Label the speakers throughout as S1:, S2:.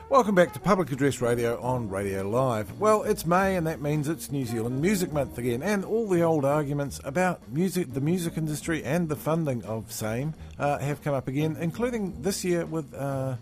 S1: Welcome back to Public Address Radio on Radio Live. Well, it's May and that means it's New Zealand Music Month again, and all the old arguments about music, the music industry and the funding of same have come up again, including this year with a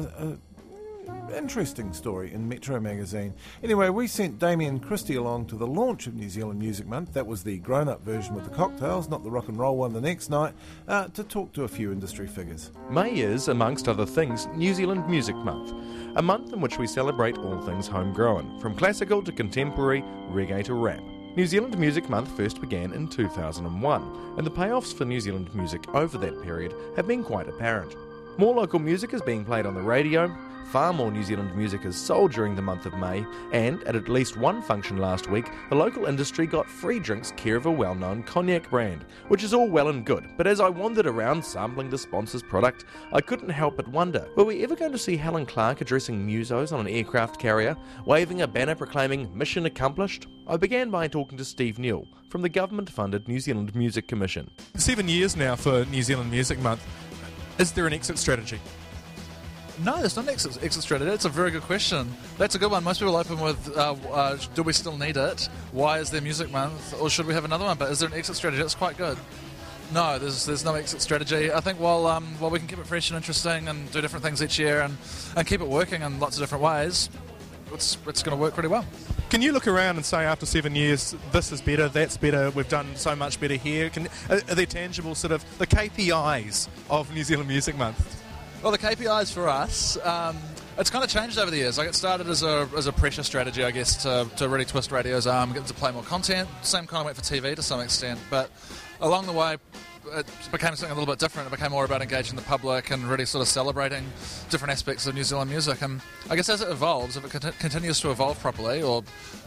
S1: interesting story in Metro magazine. Anyway, we sent Damien Christie along to the launch of New Zealand Music Month. That was the grown-up version with the cocktails, not the rock and roll one the next night, to talk to a few industry figures.
S2: May is, amongst other things, New Zealand Music Month, a month in which we celebrate all things homegrown, from classical to contemporary, reggae to rap. New Zealand Music Month first began in 2001, and the payoffs for New Zealand music over that period have been quite apparent. More local music is being played on the radio, far more New Zealand music is sold during the month of May, and at least one function last week, the local industry got free drinks care of a well-known cognac brand, which is all well and good, but as I wandered around sampling the sponsor's product, I couldn't help but wonder, were we ever going to see Helen Clark addressing musos on an aircraft carrier, waving a banner proclaiming mission accomplished? I began by talking to Steve Newell from the government-funded New Zealand Music Commission.
S3: 7 years now for New Zealand Music Month. Is there an exit strategy?
S4: No, there's not an exit strategy. That's a very good question. That's a good one. Most people open with, do we still need it? Why is there Music Month? Or should we have another one? But is there an exit strategy? That's quite good. No, there's no exit strategy. I think while we can keep it fresh and interesting and do different things each year and keep it working in lots of different ways, it's going to work pretty well.
S3: Can you look around and say after 7 years, this is better, that's better, we've done so much better here? Are there tangible sort of the KPIs of New Zealand Music Month?
S4: Well, the KPIs for us, it's kind of changed over the years. Like, it started as a pressure strategy, I guess, to really twist radio's arm, get them to play more content. Same kind of went for TV to some extent, but along the way, it became something a little bit different. It became more about engaging the public and really sort of celebrating different aspects of New Zealand music. And I guess as it evolves, if it continues to evolve properly or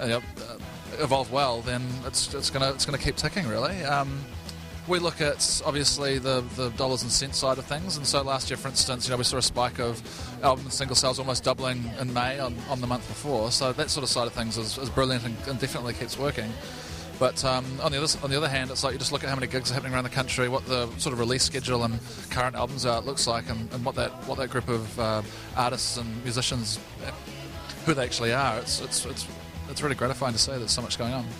S4: evolve well, then it's gonna keep ticking, really. We look at, obviously, the dollars and cents side of things, and so last year, for instance, we saw a spike of album and single sales almost doubling in May on the month before, so that sort of side of things is brilliant and definitely keeps working. But on the other hand, it's like you just look at how many gigs are happening around the country, what the sort of release schedule and current albums art looks like, and what that group of artists and musicians, who they actually are. It's really gratifying to see there's so much going on.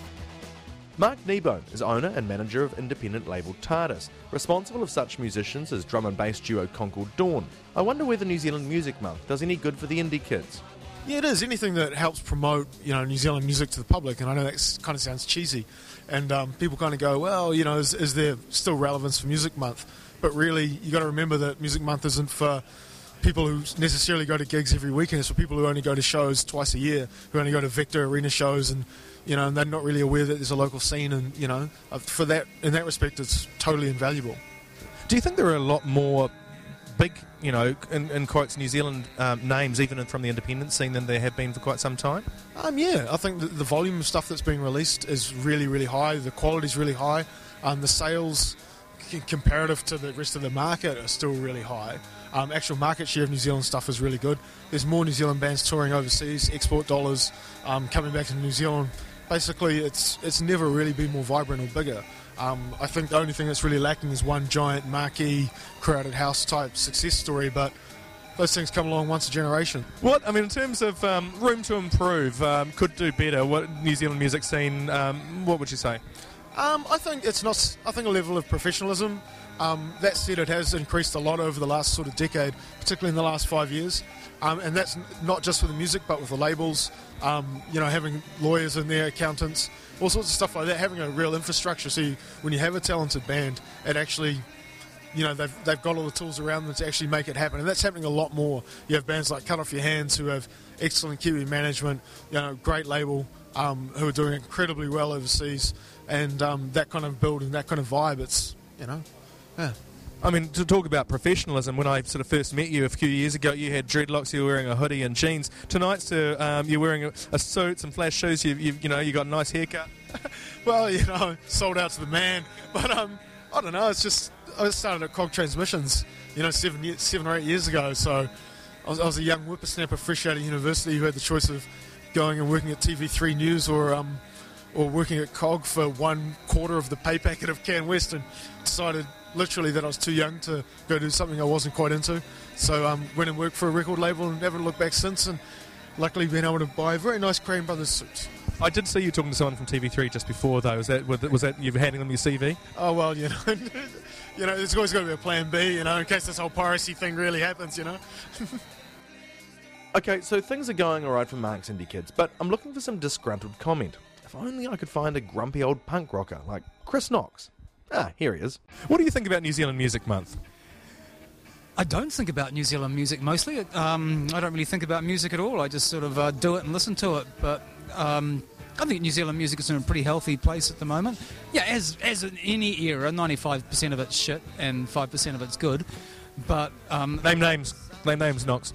S2: Mark Kneebone is owner and manager of independent label TARDIS, responsible of such musicians as drum and bass duo Concord Dawn. I wonder whether New Zealand Music Month does any good for the indie kids.
S5: Yeah, it is. Anything that helps promote, New Zealand music to the public, and I know that kind of sounds cheesy, and people kind of go, well, is there still relevance for Music Month? But really, you got to remember that Music Month isn't for people who necessarily go to gigs every weekend. It's for people who only go to shows twice a year, who only go to Victor Arena shows, and and they're not really aware that there's a local scene, and for that, in that respect, it's totally invaluable.
S3: Do you think there are a lot more big, in quotes, New Zealand names, even from the independent scene, than there have been for quite some time?
S5: Yeah, I think the volume of stuff that's being released is really, really high. The quality's really high. The sales, comparative to the rest of the market, are still really high. Actual market share of New Zealand stuff is really good. There's more New Zealand bands touring overseas, export dollars coming back to New Zealand. Basically, it's never really been more vibrant or bigger. I think the only thing that's really lacking is one giant marquee crowded house type success story, but those things come along once a generation.
S3: In terms of room to improve, could do better, what New Zealand music scene, what would you say?
S5: I think a level of professionalism. That said, it has increased a lot over the last sort of decade, particularly in the last 5 years. And that's not just for the music, but with the labels, having lawyers in there, accountants, all sorts of stuff like that, having a real infrastructure. So when you have a talented band, it actually, they've got all the tools around them to actually make it happen. And that's happening a lot more. You have bands like Cut Off Your Hands who have excellent Kiwi management, great label, who are doing incredibly well overseas. And that kind of build and that kind of vibe, it's, yeah.
S3: To talk about professionalism, when I sort of first met you a few years ago, you had dreadlocks, you were wearing a hoodie and jeans. Tonight, sir, you're wearing a suit, some flash shoes, you got a nice haircut.
S5: Well, sold out to the man. But, I don't know, it's just, I started at Cog Transmissions, 7 or 8 years ago. So I was a young whippersnapper fresh out of university who had the choice of going and working at TV3 News or working at Cog for 1/4 of the pay packet of Can West, and decided, literally that I was too young to go do something I wasn't quite into. So went and worked for a record label and haven't looked back since, and luckily been able to buy a very nice Crane Brothers suit.
S3: I did see you talking to someone from TV3 just before, though. Was that you handing them your CV?
S5: Oh, well, you know, there's always got to be a plan B, you know, in case this whole piracy thing really happens, you know.
S2: Okay, so things are going alright for Mark's Indie Kids, but I'm looking for some disgruntled comment. If only I could find a grumpy old punk rocker like Chris Knox. Ah, here he is.
S3: What do you think about New Zealand Music Month?
S6: I don't think about New Zealand music mostly. I don't really think about music at all. I just sort of do it and listen to it. But I think New Zealand music is in a pretty healthy place at the moment. Yeah, as in any era, 95% of it's shit and 5% of it's good. But
S3: Name names, Knox.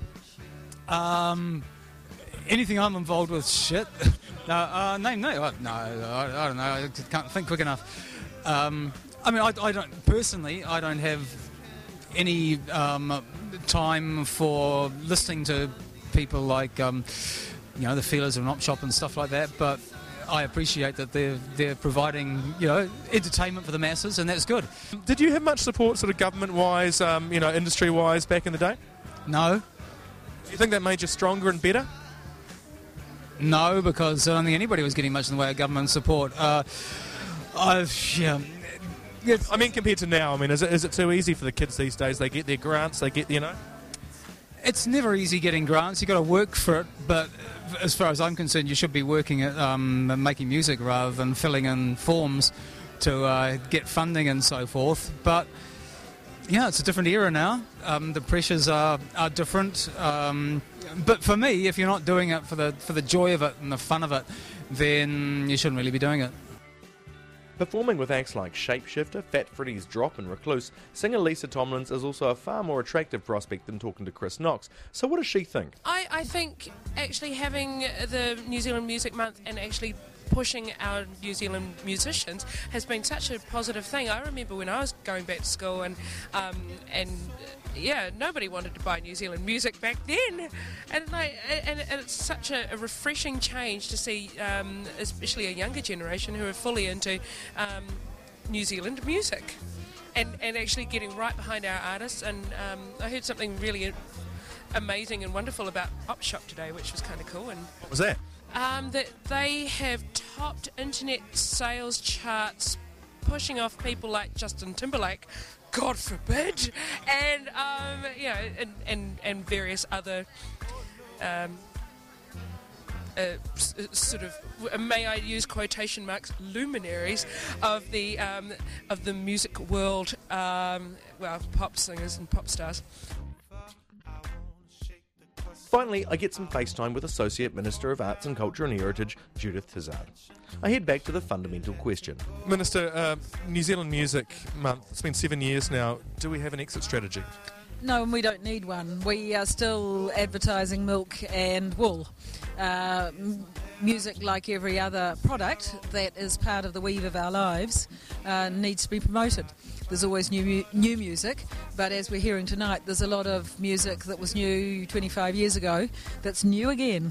S6: Anything I'm involved with, shit. No, I don't know. I can't think quick enough. I mean, I don't personally. I don't have any time for listening to people like the Feelers and Op Shop and stuff like that. But I appreciate that they're providing entertainment for the masses, and that's good.
S3: Did you have much support, sort of government-wise, industry-wise, back in the day?
S6: No.
S3: Do you think that made you stronger and better?
S6: No, because I don't think anybody was getting much in the way of government support. I
S3: mean, compared to now, I mean, is it too easy for the kids these days? They get their grants,
S6: It's never easy getting grants. You've got to work for it, but as far as I'm concerned, you should be working at making music rather than filling in forms to get funding and so forth. But yeah, it's a different era now. The pressures are different. But for me, if you're not doing it for the joy of it and the fun of it, then you shouldn't really be doing it.
S2: Performing with acts like Shapeshifter, Fat Freddy's Drop and Recluse, singer Lisa Tomlins is also a far more attractive prospect than talking to Chris Knox. So what does she think?
S7: I think actually having the New Zealand Music Month and actually pushing our New Zealand musicians has been such a positive thing. I remember when I was going back to school and nobody wanted to buy New Zealand music back then, and it's such a refreshing change to see, especially a younger generation who are fully into New Zealand music, and actually getting right behind our artists. And I heard something really amazing and wonderful about Op Shop today, which was kind of cool. And
S3: what was that?
S7: That they have topped internet sales charts, pushing off people like Justin Timberlake, God forbid, and and various other sort of, may I use quotation marks, luminaries of the music world, pop singers and pop stars.
S2: Finally, I get some FaceTime with Associate Minister of Arts and Culture and Heritage, Judith Tizard. I head back to the fundamental question.
S3: Minister, New Zealand Music Month, it's been 7 years now. Do we have an exit strategy?
S8: No, and we don't need one. We are still advertising milk and wool. Music, like every other product that is part of the weave of our lives, needs to be promoted. There's always new music, but as we're hearing tonight, there's a lot of music that was new 25 years ago that's new again.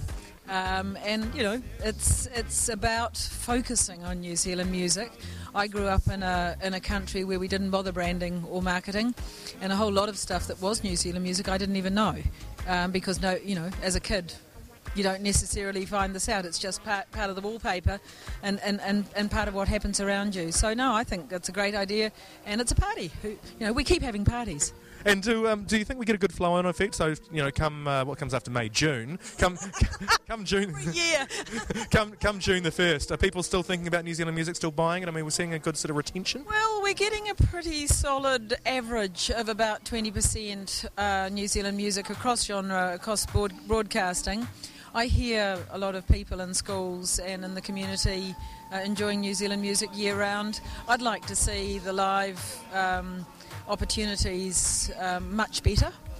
S8: It's about focusing on New Zealand music. I grew up in a country where we didn't bother branding or marketing, and a whole lot of stuff that was New Zealand music I didn't even know, because as a kid, you don't necessarily find this out. It's just part of the wallpaper and part of what happens around you. So no, I think it's a great idea, and it's a party. We keep having parties.
S3: And do you think we get a good flow-on effect? So come what comes after May, June? Come June.
S8: Yeah.
S3: come June the 1st. Are people still thinking about New Zealand music? Still buying it? I mean, we're seeing a good sort of retention.
S8: Well, we're getting a pretty solid average of about 20% New Zealand music across genre, across broadcasting. I hear a lot of people in schools and in the community enjoying New Zealand music year round. I'd like to see the live opportunities much better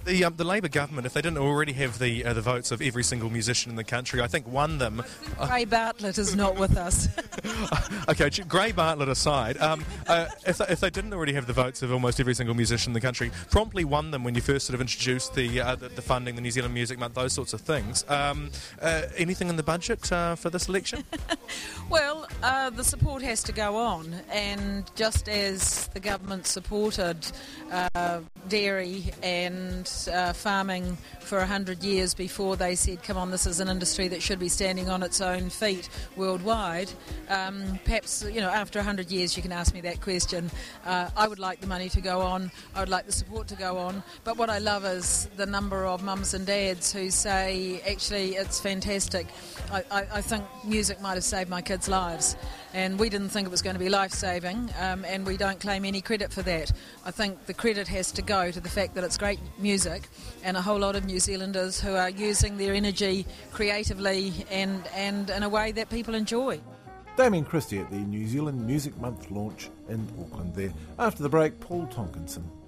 S3: The Labour government, if they didn't already have the votes of every single musician in the country, I think won them.
S8: Ray Bartlett is not with us.
S3: Okay, Gray Bartlett aside, if they didn't already have the votes of almost every single musician in the country, promptly won them when you first sort of introduced the funding, the New Zealand Music Month, those sorts of things. Anything in the budget for this election?
S8: Well, the support has to go on, and just as the government supported dairy and farming for 100 years before they said, come on, this is an industry that should be standing on its own feet worldwide, perhaps, after 100 years you can ask me that question. I would like the money to go on, I would like the support to go on, but what I love is the number of mums and dads who say, actually, it's fantastic. I think music might have saved my kids' lives, and we didn't think it was going to be life-saving, and we don't claim any credit for that. I think the credit has to go to the fact that it's great music, and a whole lot of New Zealanders who are using their energy creatively and in a way that people enjoy.
S1: Damien Christie at the New Zealand Music Month launch in Auckland there. After the break, Paul Tonkinson.